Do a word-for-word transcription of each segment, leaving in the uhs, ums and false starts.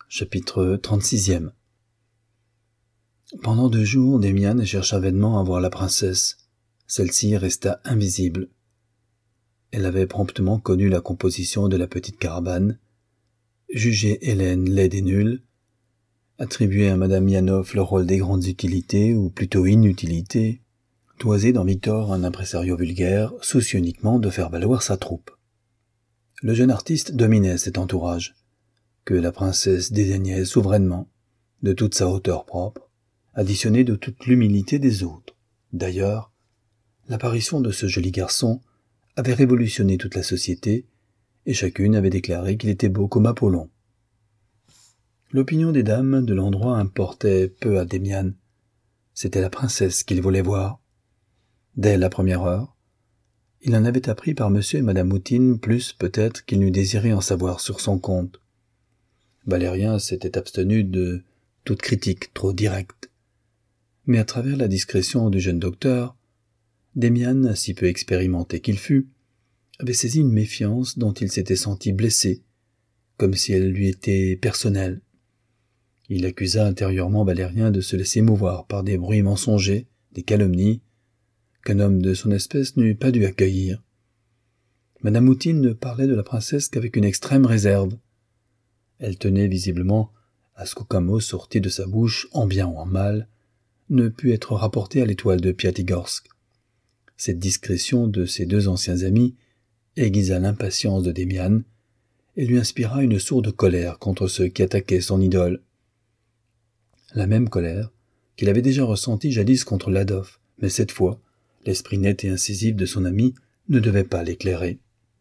Chapitre trente-sixième. Pendant deux jours, Damian chercha vainement à voir la princesse. Celle-ci resta invisible. Elle avait promptement connu la composition de la petite caravane, jugé Hélène laide et nulle, attribué à Madame Yanov le rôle des grandes utilités, ou plutôt inutilités, toisé dans Victor un impresario vulgaire, soucieux uniquement de faire valoir sa troupe. Le jeune artiste dominait cet entourage, que la princesse dédaignait souverainement, de toute sa hauteur propre, additionnée de toute l'humilité des autres. D'ailleurs, l'apparition de ce joli garçon avait révolutionné toute la société, et chacune avait déclaré qu'il était beau comme Apollon. L'opinion des dames de l'endroit importait peu à Damian. C'était la princesse qu'il voulait voir. Dès la première heure, il en avait appris par monsieur et madame Moutine plus peut-être qu'il n'eût désiré en savoir sur son compte. Valérien s'était abstenu de toute critique trop directe. Mais à travers la discrétion du jeune docteur, Damian, si peu expérimenté qu'il fût, avait saisi une méfiance dont il s'était senti blessé, comme si elle lui était personnelle. Il accusa intérieurement Valérien de se laisser mouvoir par des bruits mensongers, des calomnies, qu'un homme de son espèce n'eût pas dû accueillir. Madame Moutine ne parlait de la princesse qu'avec une extrême réserve. Elle tenait visiblement à ce qu'aucun mot sorti de sa bouche, en bien ou en mal, ne pût être rapporté à l'étoile de Piatigorsk. Cette discrétion de ses deux anciens amis aiguisa l'impatience de Damian et lui inspira une sourde colère contre ceux qui attaquaient son idole. La même colère qu'il avait déjà ressentie jadis contre Ladov, mais cette fois, l'esprit net et incisif de son ami ne devait pas l'éclairer.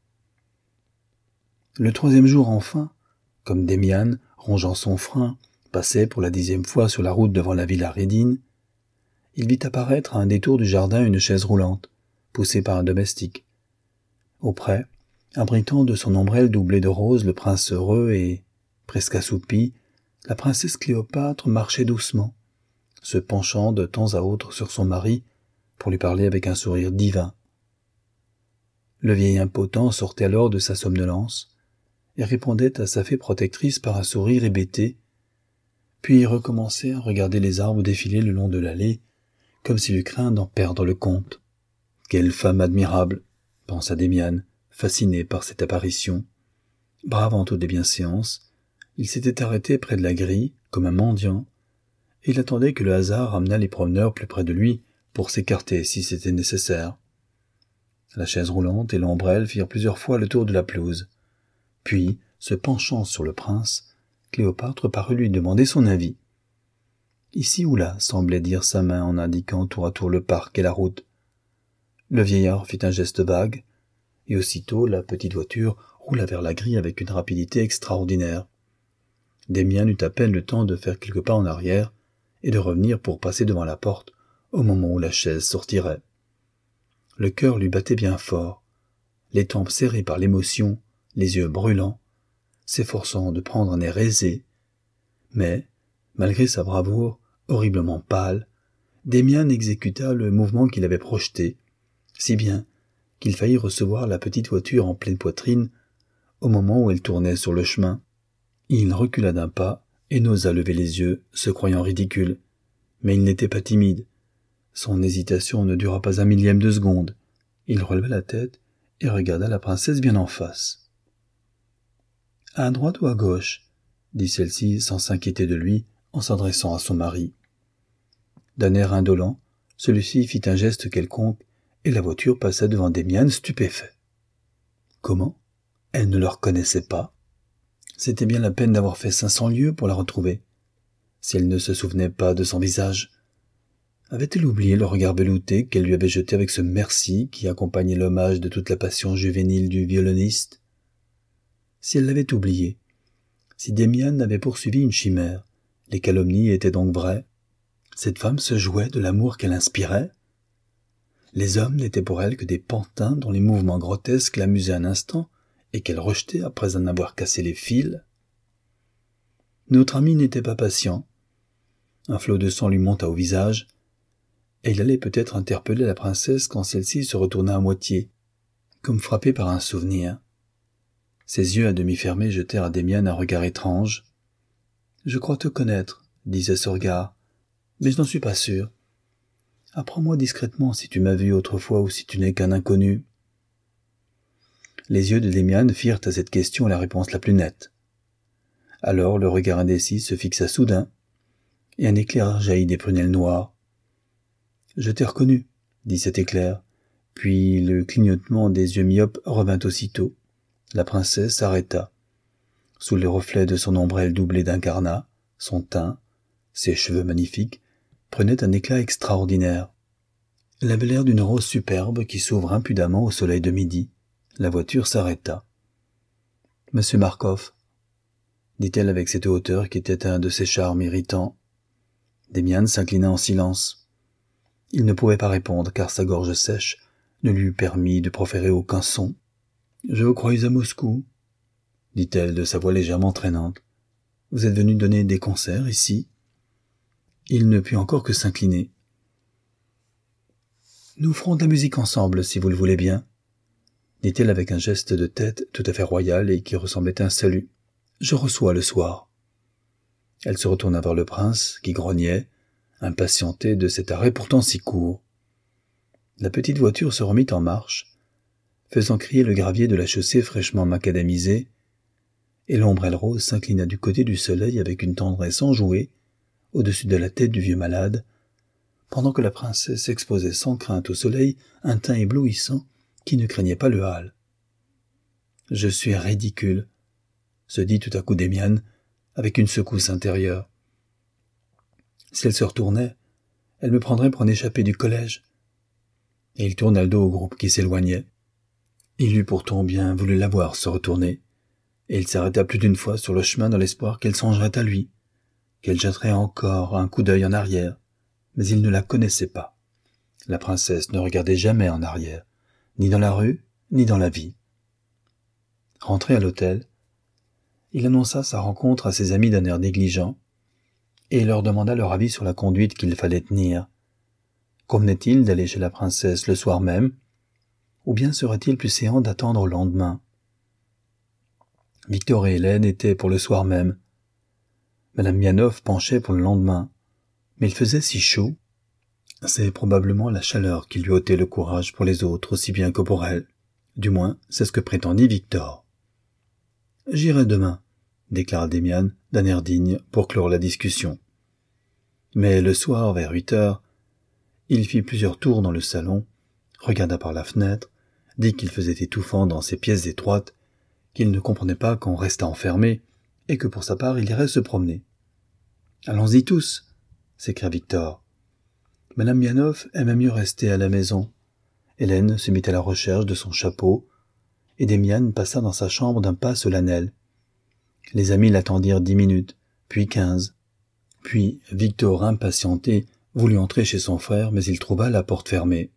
Le troisième jour enfin, comme Damian, rongeant son frein, passait pour la dixième fois sur la route devant la villa Redine, il vit apparaître à un détour du jardin une chaise roulante, poussée par un domestique. Auprès, abritant de son ombrelle doublée de rose le prince heureux et, presque assoupi, la princesse Cléopâtre marchait doucement, se penchant de temps à autre sur son mari pour lui parler avec un sourire divin. Le vieil impotent sortait alors de sa somnolence et répondait à sa fée protectrice par un sourire hébété, puis il recommençait à regarder les arbres défiler le long de l'allée, comme s'il eût craint d'en perdre le compte. Quelle femme admirable, pensa Damian, fasciné par cette apparition. Bravant toutes les bienséances, il s'était arrêté près de la grille, comme un mendiant, et il attendait que le hasard amenât les promeneurs plus près de lui pour s'écarter si c'était nécessaire. La chaise roulante et l'ombrelle firent plusieurs fois le tour de la pelouse. Puis, se penchant sur le prince, Cléopâtre parut lui demander son avis. Ici ou là, semblait dire sa main en indiquant tour à tour le parc et la route. Le vieillard fit un geste vague, et aussitôt la petite voiture roula vers la grille avec une rapidité extraordinaire. Damian eut à peine le temps de faire quelques pas en arrière et de revenir pour passer devant la porte au moment où la chaise sortirait. Le cœur lui battait bien fort, les tempes serrées par l'émotion, les yeux brûlants, s'efforçant de prendre un air aisé. Mais, malgré sa bravoure, horriblement pâle, Damian exécuta le mouvement qu'il avait projeté, si bien qu'il faillit recevoir la petite voiture en pleine poitrine au moment où elle tournait sur le chemin. Il recula d'un pas et n'osa lever les yeux, se croyant ridicule. Mais il n'était pas timide. Son hésitation ne dura pas un millième de seconde. Il releva la tête et regarda la princesse bien en face. « À droite ou à gauche ?» dit celle-ci sans s'inquiéter de lui en s'adressant à son mari. D'un air indolent, celui-ci fit un geste quelconque et la voiture passa devant Damian stupéfait. Comment ? Elle ne le reconnaissait pas. C'était bien la peine d'avoir fait cinq cents lieues pour la retrouver. Si elle ne se souvenait pas de son visage, avait-elle oublié le regard velouté qu'elle lui avait jeté avec ce merci qui accompagnait l'hommage de toute la passion juvénile du violoniste ? Si elle l'avait oublié, si Damian avait poursuivi une chimère, les calomnies étaient donc vraies. Cette femme se jouait de l'amour qu'elle inspirait. Les hommes n'étaient pour elle que des pantins dont les mouvements grotesques l'amusaient un instant et qu'elle rejetait après en avoir cassé les fils. Notre ami n'était pas patient. Un flot de sang lui monta au visage, et il allait peut-être interpeller la princesse quand celle-ci se retourna à moitié, comme frappée par un souvenir. Ses yeux à demi fermés jetèrent à Damian un regard étrange. « Je crois te connaître, » disait ce regard, « mais je n'en suis pas sûr. Apprends-moi discrètement si tu m'as vu autrefois ou si tu n'es qu'un inconnu. » Les yeux de Demian firent à cette question la réponse la plus nette. Alors le regard indécis se fixa soudain, et un éclair jaillit des prunelles noires. « Je t'ai reconnu, » dit cet éclair, puis le clignotement des yeux myopes revint aussitôt. La princesse s'arrêta. Sous les reflets de son ombrelle doublée d'incarnat, son teint, ses cheveux magnifiques, prenaient un éclat extraordinaire. Elle avait l'air d'une rose superbe qui s'ouvre impudemment au soleil de midi. La voiture s'arrêta. « Monsieur Marcof » dit-elle avec cette hauteur qui était un de ses charmes irritants. Demian s'inclina en silence. Il ne pouvait pas répondre car sa gorge sèche ne lui permit de proférer aucun son. « Je vous croyais à Moscou » dit-elle de sa voix légèrement traînante. « Vous êtes venu donner des concerts ici ?» Il ne put encore que s'incliner. « Nous ferons de la musique ensemble, si vous le voulez bien, » dit-elle avec un geste de tête tout à fait royal et qui ressemblait à un salut. « Je reçois le soir. » Elle se retourna vers le prince, qui grognait, impatienté de cet arrêt pourtant si court. La petite voiture se remit en marche, faisant crier le gravier de la chaussée fraîchement macadamisée, et l'ombrelle rose s'inclina du côté du soleil avec une tendresse enjouée, au-dessus de la tête du vieux malade, pendant que la princesse exposait sans crainte au soleil un teint éblouissant qui ne craignait pas le hâle. « Je suis ridicule », se dit tout à coup Demian, avec une secousse intérieure. Si elle se retournait, elle me prendrait pour un échappé du collège. Et il tourna le dos au groupe qui s'éloignait. Il eût pourtant bien voulu la voir se retourner, et il s'arrêta plus d'une fois sur le chemin dans l'espoir qu'elle songerait à lui, qu'elle jetterait encore un coup d'œil en arrière, mais il ne la connaissait pas. La princesse ne regardait jamais en arrière, ni dans la rue, ni dans la vie. Rentré à l'hôtel, il annonça sa rencontre à ses amis d'un air négligent, et leur demanda leur avis sur la conduite qu'il fallait tenir. Convenait-il d'aller chez la princesse le soir même, ou bien serait-il plus séant d'attendre le lendemain? Victor et Hélène étaient pour le soir même. Madame Mianoff penchait pour le lendemain, mais il faisait si chaud. C'est probablement la chaleur qui lui ôtait le courage pour les autres aussi bien que pour elle. Du moins, c'est ce que prétendit Victor. « J'irai demain », déclara Demian d'un air digne pour clore la discussion. Mais le soir, vers huit heures, il fit plusieurs tours dans le salon, regarda par la fenêtre, dit qu'il faisait étouffant dans ces pièces étroites, qu'il ne comprenait pas qu'on restât enfermé, et que pour sa part il irait se promener. « Allons-y tous !» s'écria Victor. Madame Mianoff aimait mieux rester à la maison. Hélène se mit à la recherche de son chapeau, et Demian passa dans sa chambre d'un pas solennel. Les amis l'attendirent dix minutes, puis quinze. Puis Victor, impatienté, voulut entrer chez son frère, mais il trouva la porte fermée.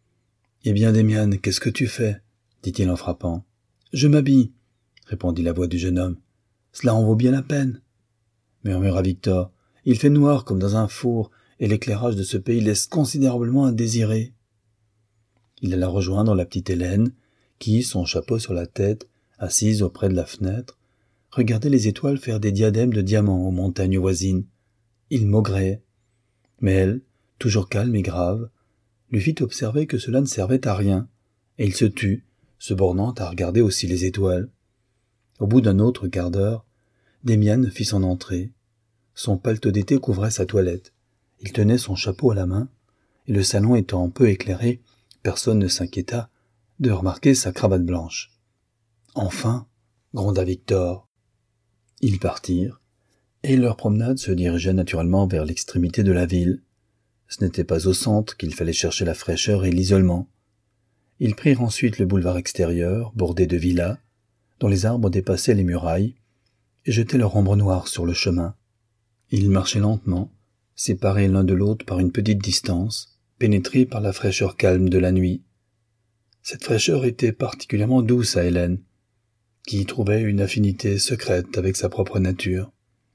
« Eh bien, Demian, qu'est-ce que tu fais ?» dit-il en frappant. « Je m'habille, » répondit la voix du jeune homme. « Cela en vaut bien la peine, » murmura Victor. « Il fait noir comme dans un four, et l'éclairage de ce pays laisse considérablement à désirer. » Il alla rejoindre la petite Hélène, qui, son chapeau sur la tête, assise auprès de la fenêtre, regardait les étoiles faire des diadèmes de diamants aux montagnes voisines. Il maugréait. Mais elle, toujours calme et grave, lui fit observer que cela ne servait à rien, et il se tut, se bornant à regarder aussi les étoiles. Au bout d'un autre quart d'heure, Demian fit son entrée. Son paletot d'été couvrait sa toilette. Il tenait son chapeau à la main, et le salon étant peu éclairé, personne ne s'inquiéta de remarquer sa cravate blanche. « Enfin !» gronda Victor. Ils partirent, et leur promenade se dirigeait naturellement vers l'extrémité de la ville. Ce n'était pas au centre qu'il fallait chercher la fraîcheur et l'isolement. Ils prirent ensuite le boulevard extérieur, bordé de villas, dont les arbres dépassaient les murailles, et jetaient leur ombre noire sur le chemin. Ils marchaient lentement, séparés l'un de l'autre par une petite distance, pénétrés par la fraîcheur calme de la nuit. Cette fraîcheur était particulièrement douce à Hélène, qui y trouvait une affinité secrète avec sa propre nature.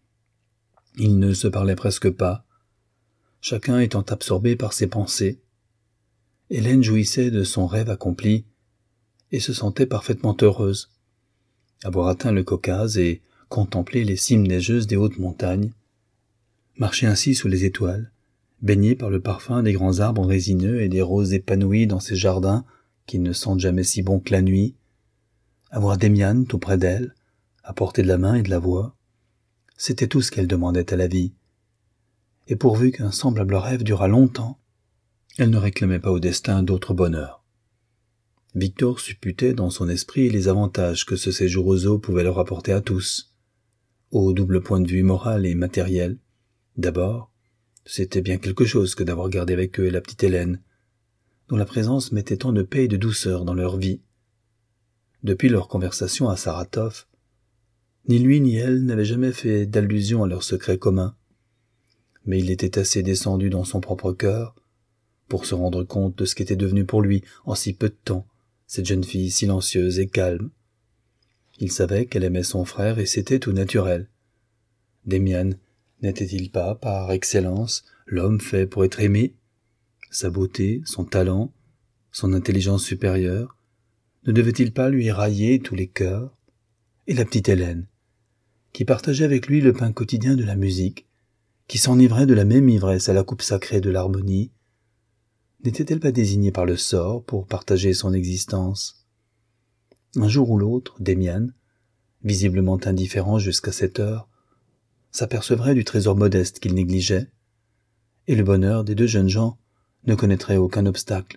Ils ne se parlaient presque pas, chacun étant absorbé par ses pensées. Hélène jouissait de son rêve accompli et se sentait parfaitement heureuse. Avoir atteint le Caucase et contempler les cimes neigeuses des hautes montagnes, marcher ainsi sous les étoiles, baigné par le parfum des grands arbres résineux et des roses épanouies dans ces jardins qui ne sentent jamais si bon que la nuit, avoir Demian tout près d'elle, à portée de la main et de la voix, c'était tout ce qu'elle demandait à la vie. Et pourvu qu'un semblable rêve durât longtemps, elle ne réclamait pas au destin d'autre bonheur. Victor supputait dans son esprit les avantages que ce séjour aux eaux pouvait leur apporter à tous, au double point de vue moral et matériel. D'abord, c'était bien quelque chose que d'avoir gardé avec eux la petite Hélène, dont la présence mettait tant de paix et de douceur dans leur vie. Depuis leur conversation à Saratov, ni lui ni elle n'avaient jamais fait d'allusion à leur secret commun, mais il était assez descendu dans son propre cœur pour se rendre compte de ce qu'était devenu pour lui en si peu de temps cette jeune fille silencieuse et calme. Il savait qu'elle aimait son frère et c'était tout naturel. Demian n'était-il pas, par excellence, l'homme fait pour être aimé? Sa beauté, son talent, son intelligence supérieure, ne devait-il pas lui railler tous les cœurs? Et la petite Hélène, qui partageait avec lui le pain quotidien de la musique, qui s'enivrait de la même ivresse à la coupe sacrée de l'harmonie, n'était-elle pas désignée par le sort pour partager son existence? Un jour ou l'autre, Demian, visiblement indifférent jusqu'à cette heure, s'apercevrait du trésor modeste qu'il négligeait, et le bonheur des deux jeunes gens ne connaîtrait aucun obstacle.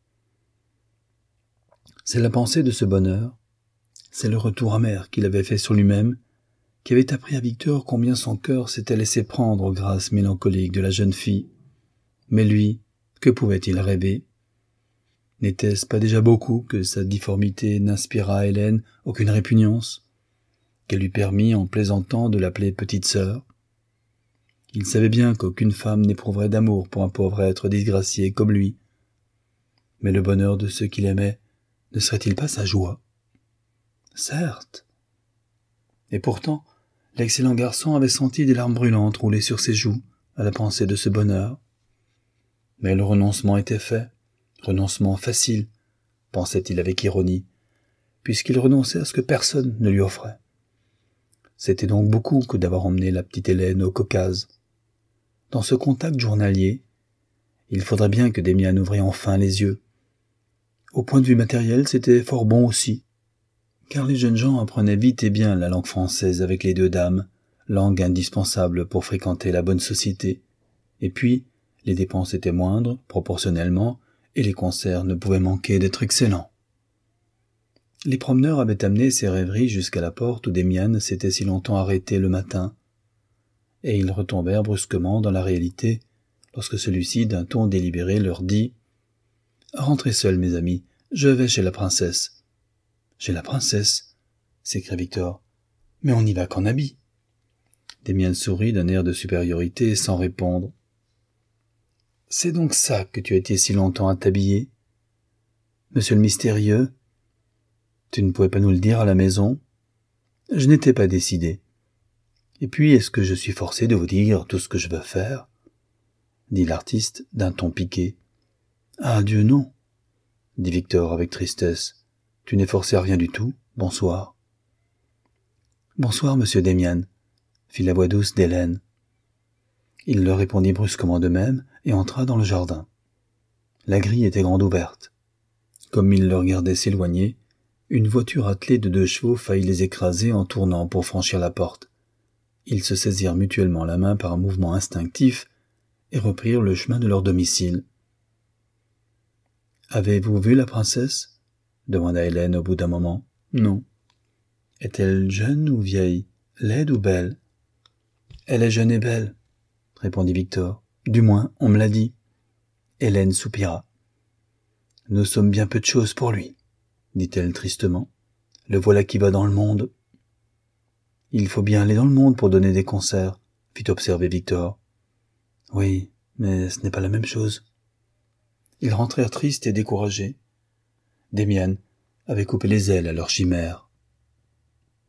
C'est la pensée de ce bonheur, c'est le retour amer qu'il avait fait sur lui-même, qui avait appris à Victor combien son cœur s'était laissé prendre aux grâces mélancoliques de la jeune fille. Mais lui, que pouvait-il rêver? N'était-ce pas déjà beaucoup que sa difformité n'inspirât à Hélène aucune répugnance, qu'elle lui permit en plaisantant de l'appeler petite sœur? Il savait bien qu'aucune femme n'éprouverait d'amour pour un pauvre être disgracié comme lui. Mais le bonheur de ceux qu'il aimait ne serait-il pas sa joie? Certes. Et pourtant, l'excellent garçon avait senti des larmes brûlantes rouler sur ses joues à la pensée de ce bonheur. Mais le renoncement était fait, renoncement facile, pensait-il avec ironie, puisqu'il renonçait à ce que personne ne lui offrait. C'était donc beaucoup que d'avoir emmené la petite Hélène au Caucase. Dans ce contact journalier, il faudrait bien que Demian ouvrît enfin les yeux. Au point de vue matériel, c'était fort bon aussi, car les jeunes gens apprenaient vite et bien la langue française avec les deux dames, langue indispensable pour fréquenter la bonne société, et puis les dépenses étaient moindres, proportionnellement, et les concerts ne pouvaient manquer d'être excellents. Les promeneurs avaient amené ces rêveries jusqu'à la porte où Demian s'était si longtemps arrêté le matin, et ils retombèrent brusquement dans la réalité, lorsque celui-ci, d'un ton délibéré, leur dit « Rentrez seuls, mes amis, je vais chez la princesse. »« Chez la princesse ?» s'écria Victor. « Mais on n'y va qu'en habit. » Demian sourit d'un air de supériorité sans répondre. « C'est donc ça que tu as été si longtemps à t'habiller? Monsieur le mystérieux, tu ne pouvais pas nous le dire à la maison? Je n'étais pas décidé. Et puis, est-ce que je suis forcé de vous dire tout ce que je veux faire? » dit l'artiste d'un ton piqué. « Ah, Dieu, non, » dit Victor avec tristesse. « Tu n'es forcé à rien du tout. Bonsoir. »« Bonsoir, monsieur Demian, » fit la voix douce d'Hélène. Il leur répondit brusquement de même et entra dans le jardin. La grille était grande ouverte. Comme il le regardait s'éloigner, une voiture attelée de deux chevaux faillit les écraser en tournant pour franchir la porte. Ils se saisirent mutuellement la main par un mouvement instinctif et reprirent le chemin de leur domicile. « Avez-vous vu la princesse ?» demanda Hélène au bout d'un moment. « Non. »« Est-elle jeune ou vieille, laide ou belle ?»« Elle est jeune et belle, » répondit Victor. « Du moins, on me l'a dit. » Hélène soupira. « Nous sommes bien peu de choses pour lui, » dit-elle tristement. « Le voilà qui va dans le monde. »« Il faut bien aller dans le monde pour donner des concerts, » fit observer Victor. « Oui, mais ce n'est pas la même chose. » Ils rentrèrent tristes et découragés. Demian avait coupé les ailes à leur chimère.